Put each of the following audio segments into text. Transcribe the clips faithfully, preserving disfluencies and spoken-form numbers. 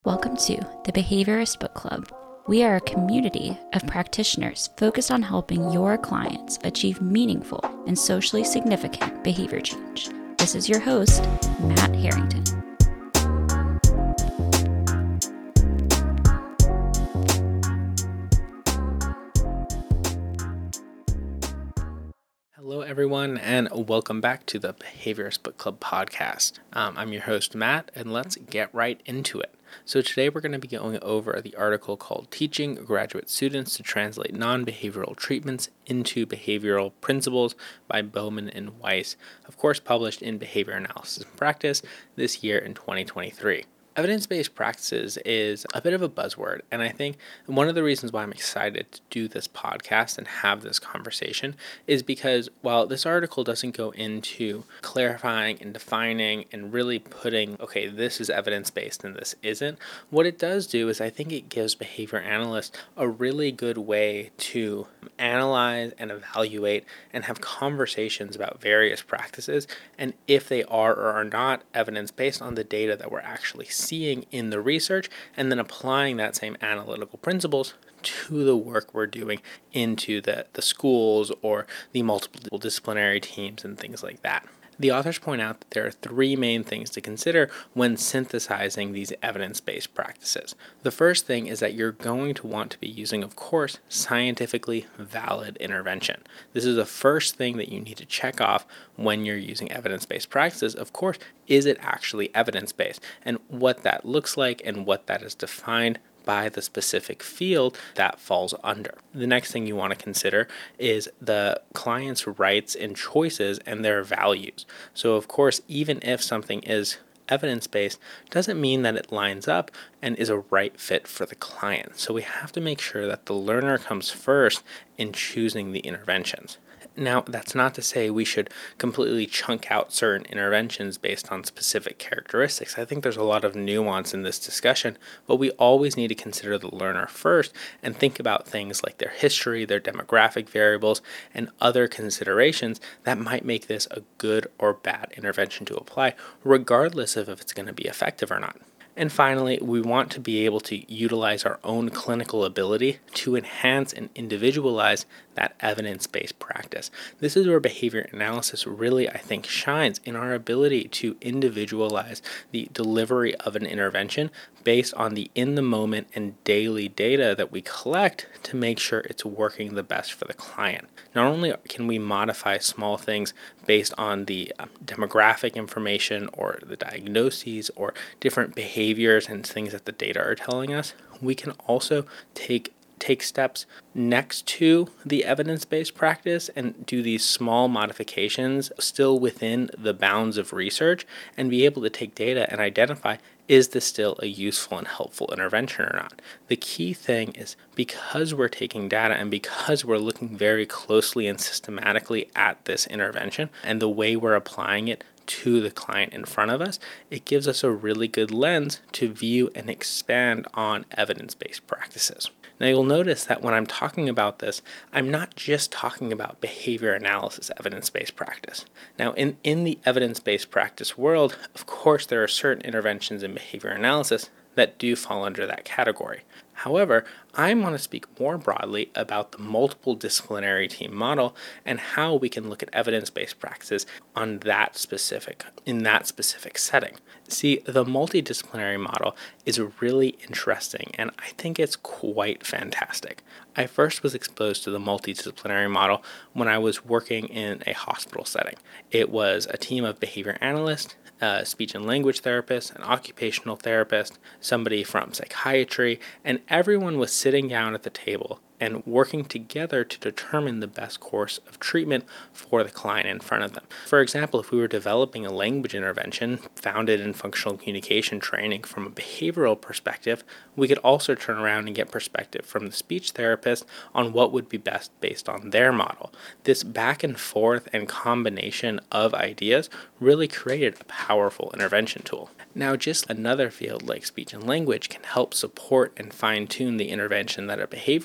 Welcome to the Behaviorist Book Club. We are a community of practitioners focused on helping your clients achieve meaningful and socially significant behavior change. This is your host, Matt Harrington. Hello, everyone, and welcome back to the Behaviorist Book Club podcast. Um, I'm your host, Matt, and let's get right into it. So today we're going to be going over the article called Teaching Graduate Students to Translate Non-Behavioral Treatments into Behavioral Principles by Bowman and Weiss, of course published in Behavior Analysis and Practice this year in twenty twenty-three. Evidence-based practices is a bit of a buzzword, and I think one of the reasons why I'm excited to do this podcast and have this conversation is because while this article doesn't go into clarifying and defining and really putting, okay, this is evidence-based and this isn't, what it does do is I think it gives behavior analysts a really good way to analyze and evaluate and have conversations about various practices and if they are or are not evidence-based on the data that we're actually seeing in the research, and then applying that same analytical principles to the work we're doing into the, the schools or the multiple disciplinary teams and things like that. The authors point out that there are three main things to consider when synthesizing these evidence-based practices. The first thing is that you're going to want to be using, of course, scientifically valid intervention. This is the first thing that you need to check off when you're using evidence-based practices. Of course, is it actually evidence-based? And what that looks like and what that is defined by the specific field that falls under. The next thing you want to consider is the client's rights and choices and their values. So of course, even if something is evidence-based, doesn't mean that it lines up and is a right fit for the client. So we have to make sure that the learner comes first in choosing the interventions. Now, that's not to say we should completely chunk out certain interventions based on specific characteristics. I think there's a lot of nuance in this discussion, but we always need to consider the learner first and think about things like their history, their demographic variables, and other considerations that might make this a good or bad intervention to apply, regardless of if it's going to be effective or not. And finally, we want to be able to utilize our own clinical ability to enhance and individualize that evidence-based practice. This is where behavior analysis really, I think, shines in our ability to individualize the delivery of an intervention based on the in-the-moment and daily data that we collect to make sure it's working the best for the client. Not only can we modify small things based on the um, demographic information or the diagnoses or different behaviors and things that the data are telling us, we can also take take steps next to the evidence-based practice and do these small modifications still within the bounds of research and be able to take data and identify, is this still a useful and helpful intervention or not? The key thing is because we're taking data and because we're looking very closely and systematically at this intervention and the way we're applying it to the client in front of us, it gives us a really good lens to view and expand on evidence-based practices. Now you'll notice that when I'm talking about this, I'm not just talking about behavior analysis evidence-based practice. Now in, in the evidence-based practice world, of course there are certain interventions in behavior analysis that do fall under that category. However, I want to speak more broadly about the multiple disciplinary team model and how we can look at evidence-based practices on that specific, in that specific setting. See, the multidisciplinary model is really interesting, and I think it's quite fantastic. I first was exposed to the multidisciplinary model when I was working in a hospital setting. It was a team of behavior analysts, a speech and language therapist, an occupational therapist, somebody from psychiatry, and everyone was sitting down at the table and working together to determine the best course of treatment for the client in front of them. For example, if we were developing a language intervention founded in functional communication training from a behavioral perspective, we could also turn around and get perspective from the speech therapist on what would be best based on their model. This back and forth and combination of ideas really created a powerful intervention tool. Now, just another field like speech and language can help support and fine-tune the intervention that a behaviorist applies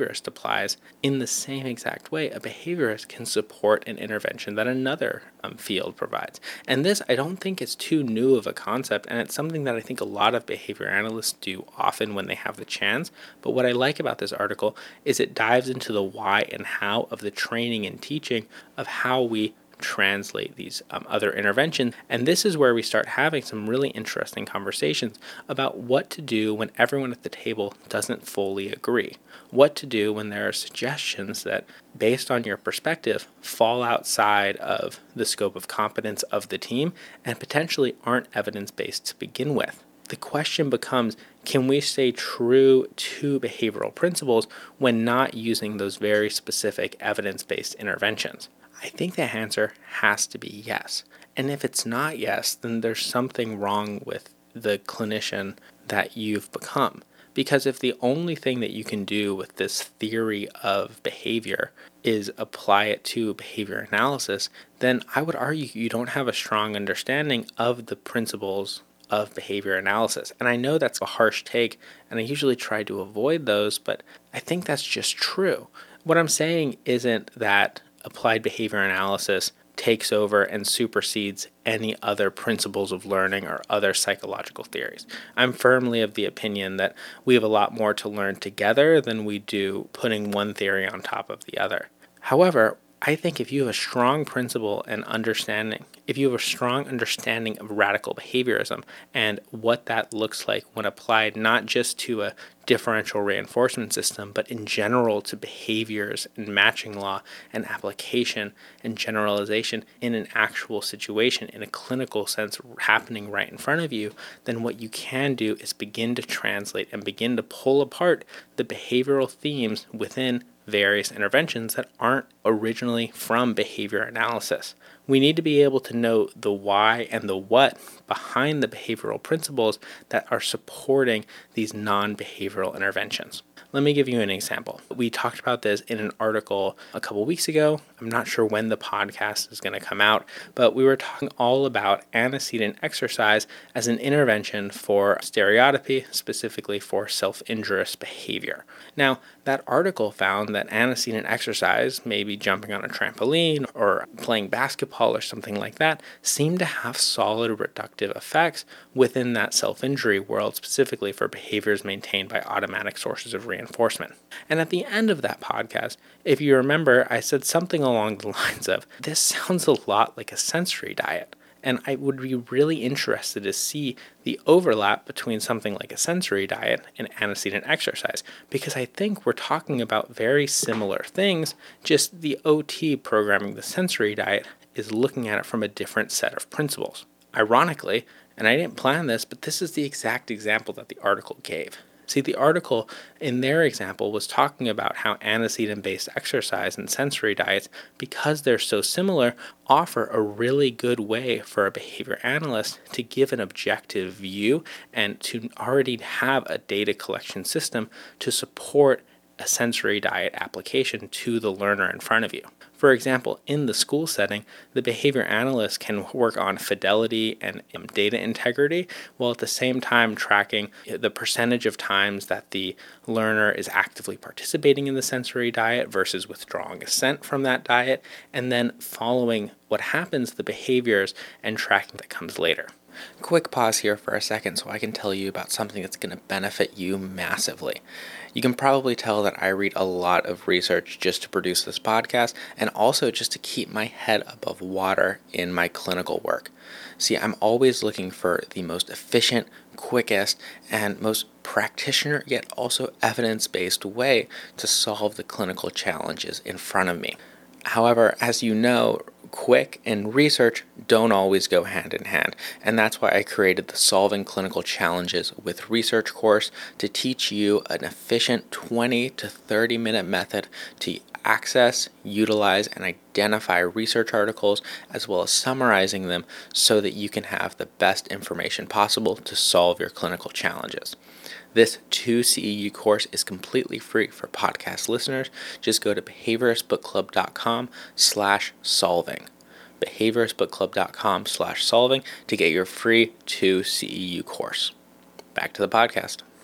applies, in the same exact way, a behaviorist can support an intervention that another um, field provides. And this, I don't think, is too new of a concept, and it's something that I think a lot of behavior analysts do often when they have the chance. But what I like about this article is it dives into the why and how of the training and teaching of how we translate these um, other interventions. And this is where we start having some really interesting conversations about what to do when everyone at the table doesn't fully agree. What to do when there are suggestions that, based on your perspective, fall outside of the scope of competence of the team and potentially aren't evidence-based to begin with. The question becomes, can we stay true to behavioral principles when not using those very specific evidence-based interventions? I think the answer has to be yes. And if it's not yes, then there's something wrong with the clinician that you've become. Because if the only thing that you can do with this theory of behavior is apply it to behavior analysis, then I would argue you don't have a strong understanding of the principles of behavior analysis. And I know that's a harsh take, and I usually try to avoid those, but I think that's just true. What I'm saying isn't that applied behavior analysis takes over and supersedes any other principles of learning or other psychological theories. I'm firmly of the opinion that we have a lot more to learn together than we do putting one theory on top of the other. However, I think if you have a strong principle and understanding, if you have a strong understanding of radical behaviorism and what that looks like when applied not just to a differential reinforcement system, but in general to behaviors and matching law and application and generalization in an actual situation, in a clinical sense happening right in front of you, then what you can do is begin to translate and begin to pull apart the behavioral themes within various interventions that aren't originally from behavior analysis. We need to be able to know the why and the what behind the behavioral principles that are supporting these non-behavioral interventions. Let me give you an example. We talked about this in an article a couple weeks ago. I'm not sure when the podcast is going to come out, but we were talking all about antecedent exercise as an intervention for stereotypy, specifically for self-injurious behavior. Now, that article found that antecedent exercise, maybe jumping on a trampoline or playing basketball or something like that, seemed to have solid reductive effects within that self-injury world, specifically for behaviors maintained by automatic sources of reinforcement. And at the end of that podcast, if you remember, I said something along the lines of, this sounds a lot like a sensory diet. And I would be really interested to see the overlap between something like a sensory diet and antecedent exercise, because I think we're talking about very similar things, just the O T programming the sensory diet is looking at it from a different set of principles. Ironically, and I didn't plan this, but this is the exact example that the article gave. See, the article in their example was talking about how antecedent-based exercise and sensory diets, because they're so similar, offer a really good way for a behavior analyst to give an objective view and to already have a data collection system to support a sensory diet application to the learner in front of you. For example, in the school setting, the behavior analyst can work on fidelity and data integrity while at the same time tracking the percentage of times that the learner is actively participating in the sensory diet versus withdrawing assent from that diet, and then following what happens, the behaviors, and tracking that comes later. Quick pause here for a second so I can tell you about something that's going to benefit you massively. You can probably tell that I read a lot of research just to produce this podcast and also just to keep my head above water in my clinical work. See, I'm always looking for the most efficient, quickest, and most practitioner yet also evidence-based way to solve the clinical challenges in front of me. However, as you know, quick and research don't always go hand in hand, and that's why I created the Solving Clinical Challenges with Research course to teach you an efficient twenty to thirty minute method to access, utilize, and identify research articles, as well as summarizing them so that you can have the best information possible to solve your clinical challenges. This two C E U course is completely free for podcast listeners. Just go to behavioristbookclub.com slash solving. behavioristbookclub.com slash solving to get your free two C E U course. Back to the podcast.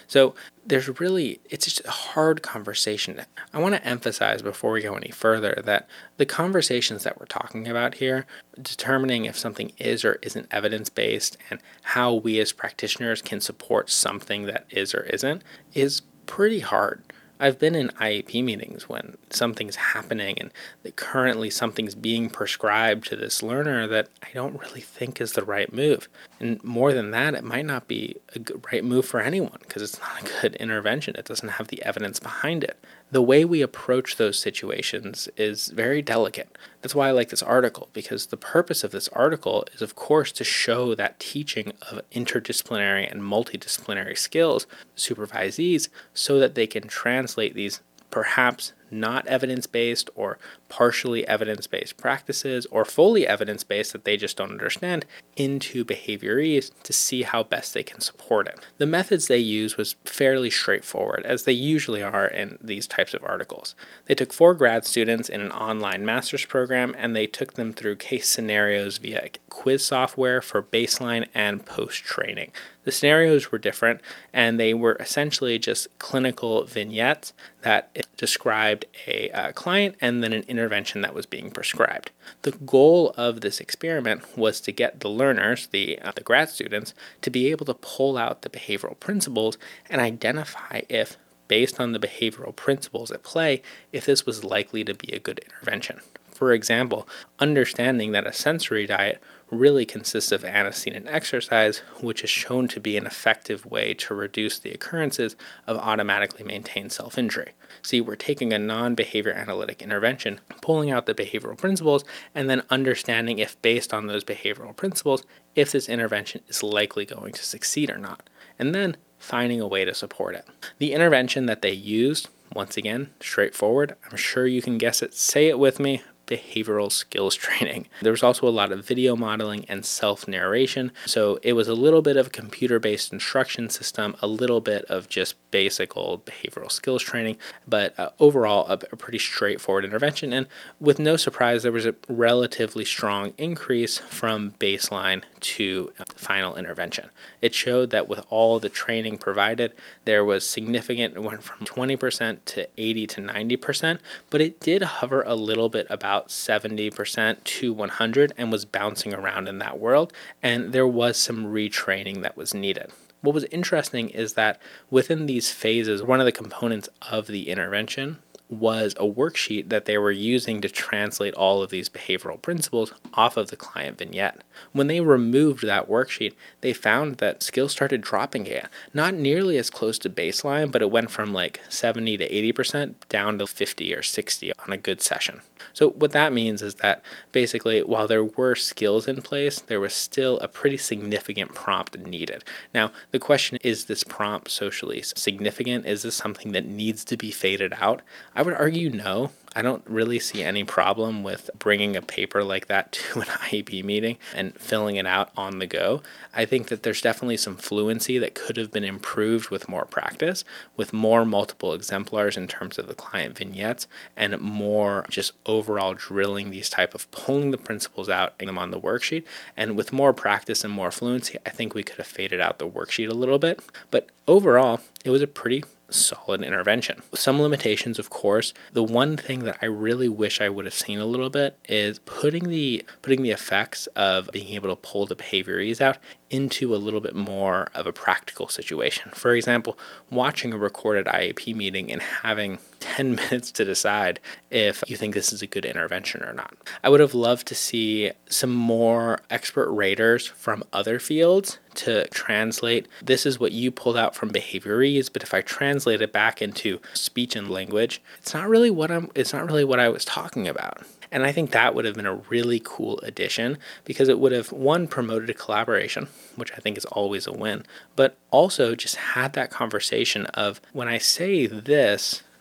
So there's really, it's just a hard conversation. I want to emphasize before we go any further that the conversations that we're talking about here, determining if something is or isn't evidence-based and how we as practitioners can support something that is or isn't, is pretty hard. I've been in I E P meetings when something's happening and that currently something's being prescribed to this learner that I don't really think is the right move. And more than that, it might not be a good, right move for anyone because it's not a good intervention. It doesn't have the evidence behind it. The way we approach those situations is very delicate. That's why I like this article, because the purpose of this article is, of course, to show that teaching of interdisciplinary and multidisciplinary skills to supervisees so that they can translate these perhaps not evidence-based or partially evidence-based practices or fully evidence-based that they just don't understand into behaviorese to see how best they can support it. The methods they used was fairly straightforward, as they usually are in these types of articles. They took four grad students in an online master's program and they took them through case scenarios via quiz software for baseline and post-training. The scenarios were different, and they were essentially just clinical vignettes that described a uh, client and then an intervention that was being prescribed. The goal of this experiment was to get the learners, the, uh, the grad students, to be able to pull out the behavioral principles and identify if, based on the behavioral principles at play, if this was likely to be a good intervention. For example, understanding that a sensory diet really consists of antecedent exercise, which is shown to be an effective way to reduce the occurrences of automatically maintained self-injury. See, we're taking a non-behavior analytic intervention, pulling out the behavioral principles, and then understanding if, based on those behavioral principles, if this intervention is likely going to succeed or not, and then finding a way to support it. The intervention that they used, once again, straightforward. I'm sure you can guess it. Say it with me. Behavioral skills training. There was also a lot of video modeling and self-narration, so it was a little bit of a computer-based instruction system, a little bit of just basic old behavioral skills training, but uh, overall a, a pretty straightforward intervention, and with no surprise there was a relatively strong increase from baseline to uh, final intervention. It showed that with all the training provided, there was significant, it went from twenty percent to eighty to ninety percent, but it did hover a little bit about seventy percent to one hundred and was bouncing around in that world, and there was some retraining that was needed. What was interesting is that within these phases, one of the components of the intervention was a worksheet that they were using to translate all of these behavioral principles off of the client vignette. When they removed that worksheet, they found that skills started dropping again. Not nearly as close to baseline, but it went from like seventy to eighty percent down to fifty or sixty on a good session. So what that means is that basically, while there were skills in place, there was still a pretty significant prompt needed. Now, the question is, this prompt socially significant? Is this something that needs to be faded out? I would argue no. I don't really see any problem with bringing a paper like that to an I E P meeting and filling it out on the go. I think that there's definitely some fluency that could have been improved with more practice, with more multiple exemplars in terms of the client vignettes, and more just overall drilling these type of pulling the principles out and them on the worksheet. And with more practice and more fluency, I think we could have faded out the worksheet a little bit. But overall, it was a pretty solid intervention. Some limitations, of course. The one thing that I really wish I would have seen a little bit is putting the putting the effects of being able to pull the behaviorese out into a little bit more of a practical situation. For example, watching a recorded I E P meeting and having ten minutes to decide if you think this is a good intervention or not. I would have loved to see some more expert raters from other fields to translate, this is what you pulled out from behaviorese, but if I translate it back into speech and language, it's not really what I'm it's not really what I was talking about. And I think that would have been a really cool addition, because it would have, one, promoted a collaboration, which I think is always a win, but also just had that conversation of, when I say this,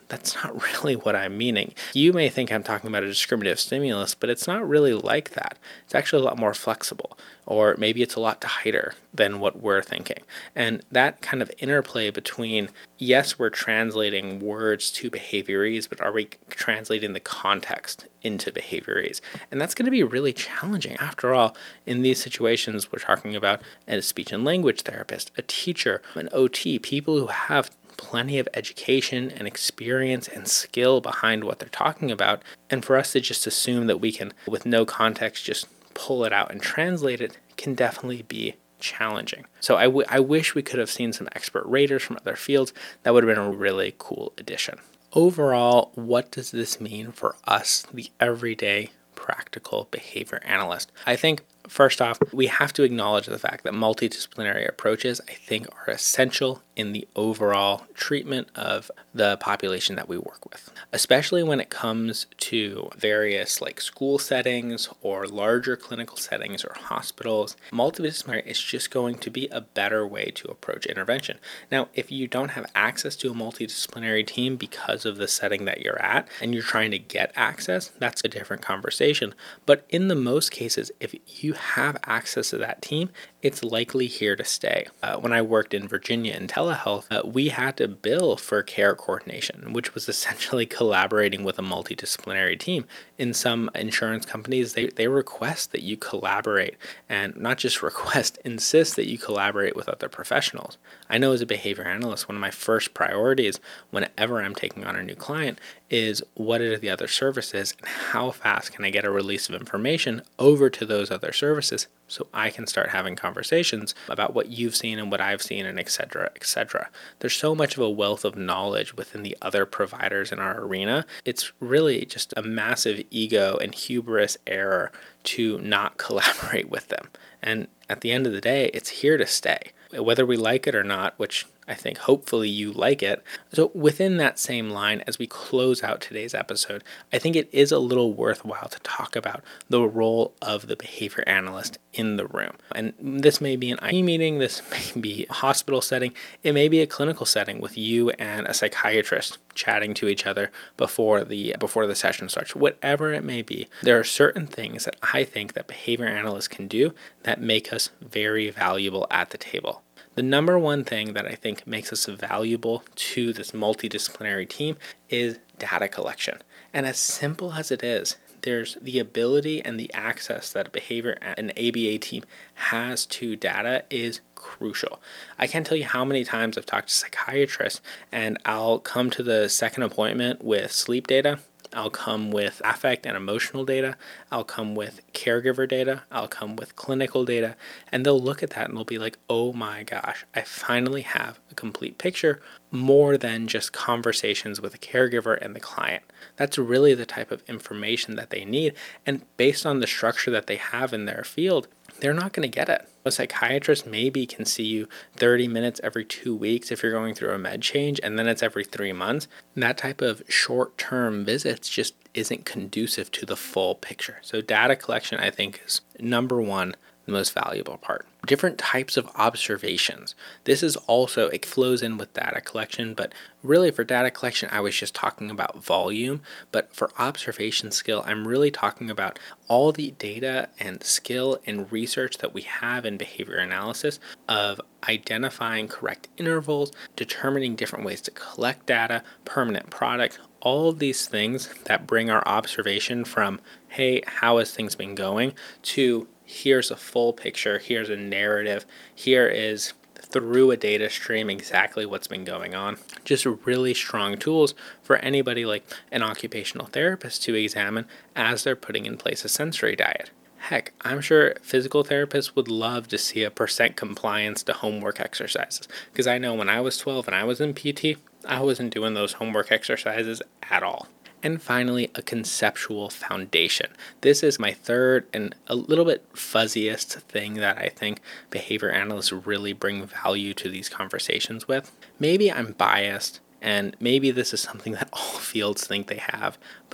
that's not really what I'm meaning. You may think I'm talking about a discriminative stimulus, but it's not really like that. It's actually a lot more flexible, or maybe it's a lot tighter than what we're thinking. And that kind of interplay between, yes, we're translating words to behaviorese, but are we translating the context into behaviorese? And that's going to be really challenging. After all, in these situations, we're talking about a speech and language therapist, a teacher, an O T, people who have plenty of education and experience and skill behind what they're talking about. And for us to just assume that we can, with no context, just pull it out and translate it can definitely be challenging. So I, w- I wish we could have seen some expert raters from other fields. That would have been a really cool addition. Overall, what does this mean for us, the everyday practical behavior analyst? I think first off, we have to acknowledge the fact that multidisciplinary approaches, I think, are essential in the overall treatment of the population that we work with, especially when it comes to various like school settings or larger clinical settings or hospitals. Multidisciplinary is just going to be a better way to approach intervention. Now, if you don't have access to a multidisciplinary team because of the setting that you're at and you're trying to get access, that's a different conversation. But in the most cases, if you have access to that team, it's likely here to stay. Uh, when I worked in Virginia in telehealth, uh, we had to bill for care coordination, which was essentially collaborating with a multidisciplinary team. In some insurance companies, they, they request that you collaborate, and not just request, insist that you collaborate with other professionals. I know as a behavior analyst, one of my first priorities whenever I'm taking on a new client is what are the other services and how fast can I get a release of information over to those other services so I can start having conversations about what you've seen and what I've seen, and et cetera, et cetera. There's so much of a wealth of knowledge within the other providers in our arena. It's really just a massive ego and hubris error to not collaborate with them. And at the end of the day, it's here to stay, whether we like it or not, which I think hopefully you like it. So within that same line, as we close out today's episode, I think it is a little worthwhile to talk about the role of the behavior analyst in the room. And this may be an I E meeting, this may be a hospital setting, it may be a clinical setting with you and a psychiatrist chatting to each other before the before the session starts. Whatever it may be, there are certain things that I think that behavior analysts can do that make us very valuable at the table. The number one thing that I think makes us valuable to this multidisciplinary team is data collection. And as simple as it is, there's the ability and the access that a behavior an A B A team has to data is crucial. I can't tell you how many times I've talked to psychiatrists and I'll come to the second appointment with sleep data. I'll come with affect and emotional data. I'll come with caregiver data. I'll come with clinical data. And they'll look at that and they'll be like, oh my gosh, I finally have a complete picture, more than just conversations with a caregiver and the client. That's really the type of information that they need. And based on the structure that they have in their field, they're not going to get it. A psychiatrist maybe can see you thirty minutes every two weeks if you're going through a med change, and then it's every three months. And that type of short-term visits just isn't conducive to the full picture. So data collection, I think, is number one, the most valuable part. Different types of observations. This is also, it flows in with data collection, but really for data collection, I was just talking about volume, but for observation skill, I'm really talking about all the data and skill and research that we have in behavior analysis of identifying correct intervals, determining different ways to collect data, permanent product, all of these things that bring our observation from, hey, how has things been going, to here's a full picture, here's a narrative, here is through a data stream exactly what's been going on. Just really strong tools for anybody like an occupational therapist to examine as they're putting in place a sensory diet. Heck, I'm sure physical therapists would love to see a percent compliance to homework exercises, because I know when I was twelve and I was in P T, I wasn't doing those homework exercises at all. And finally, a conceptual foundation. This is my third and a little bit fuzziest thing that I think behavior analysts really bring value to these conversations with. Maybe I'm biased, and maybe this is something that all fields think they have, but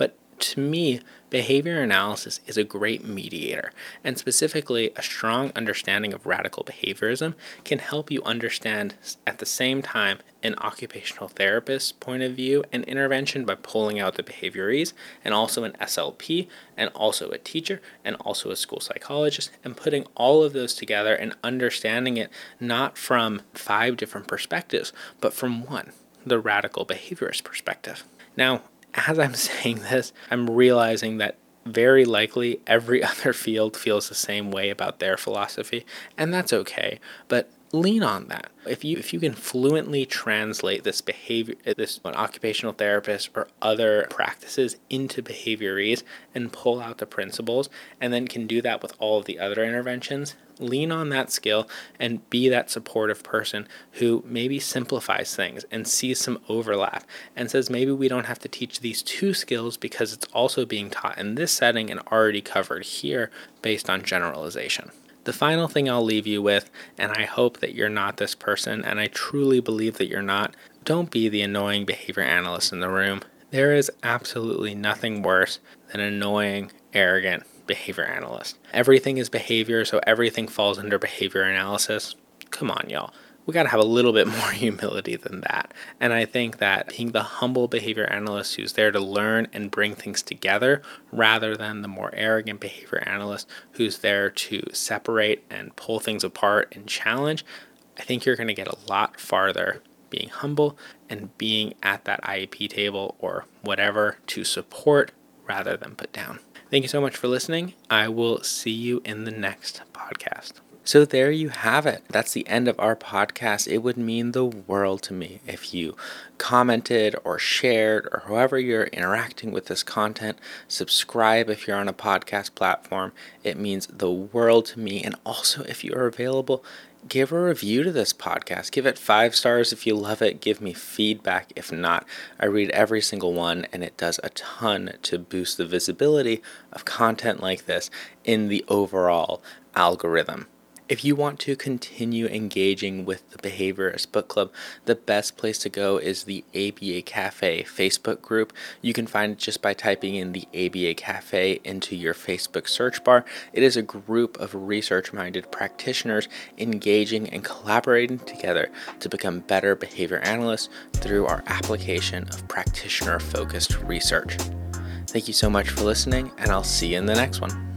to me, behavior analysis is a great mediator, and specifically, a strong understanding of radical behaviorism can help you understand at the same time an occupational therapist's point of view and intervention by pulling out the behaviorees, and also an S L P, and also a teacher, and also a school psychologist, and putting all of those together and understanding it not from five different perspectives, but from one, the radical behaviorist perspective. Now, as I'm saying this, I'm realizing that very likely every other field feels the same way about their philosophy, and that's okay, but lean on that. If you if you can fluently translate this behavior, this occupational therapist or other practices into behaviorees and pull out the principles, and then can do that with all of the other interventions, lean on that skill and be that supportive person who maybe simplifies things and sees some overlap and says maybe we don't have to teach these two skills because it's also being taught in this setting and already covered here based on generalization. The final thing I'll leave you with, and I hope that you're not this person, and I truly believe that you're not, don't be the annoying behavior analyst in the room. There is absolutely nothing worse than an annoying, arrogant behavior analyst. Everything is behavior, so everything falls under behavior analysis. Come on, y'all. We got to have a little bit more humility than that. And I think that being the humble behavior analyst who's there to learn and bring things together rather than the more arrogant behavior analyst who's there to separate and pull things apart and challenge, I think you're going to get a lot farther being humble and being at that I E P table or whatever to support rather than put down. Thank you so much for listening. I will see you in the next podcast. So there you have it. That's the end of our podcast. It would mean the world to me if you commented or shared or however you're interacting with this content. Subscribe if you're on a podcast platform. It means the world to me. And also, if you are available, give a review to this podcast. Give it five stars if you love it. Give me feedback if not. I read every single one, and it does a ton to boost the visibility of content like this in the overall algorithm. If you want to continue engaging with the Behaviorist Book Club, the best place to go is the A B A Cafe Facebook group. You can find it just by typing in the A B A Cafe into your Facebook search bar. It is a group of research-minded practitioners engaging and collaborating together to become better behavior analysts through our application of practitioner-focused research. Thank you so much for listening, and I'll see you in the next one.